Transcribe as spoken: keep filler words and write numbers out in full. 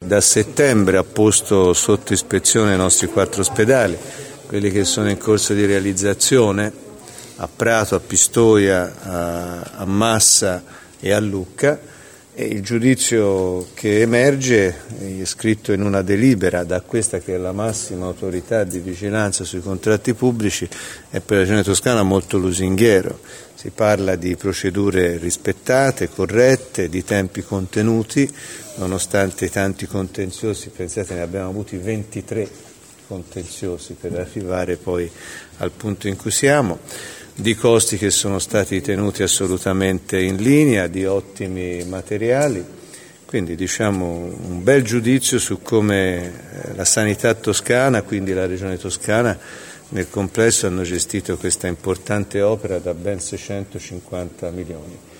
da settembre ha posto sotto ispezione i nostri quattro ospedali, quelli che sono in corso di realizzazione a Prato, a Pistoia, a, a Massa e a Lucca, e il giudizio che emerge è scritto in una delibera da questa che è la massima autorità di vigilanza sui contratti pubblici, è per la Regione Toscana molto lusinghiero. Si parla di procedure rispettate, corrette, di tempi contenuti, nonostante i tanti contenziosi. Pensate, ne abbiamo avuti ventitré contenziosi per arrivare poi al punto in cui siamo, di costi che sono stati tenuti assolutamente in linea, di ottimi materiali, quindi diciamo un bel giudizio su come la sanità toscana, quindi la Regione Toscana, nel complesso hanno gestito questa importante opera da ben seicentocinquanta milioni.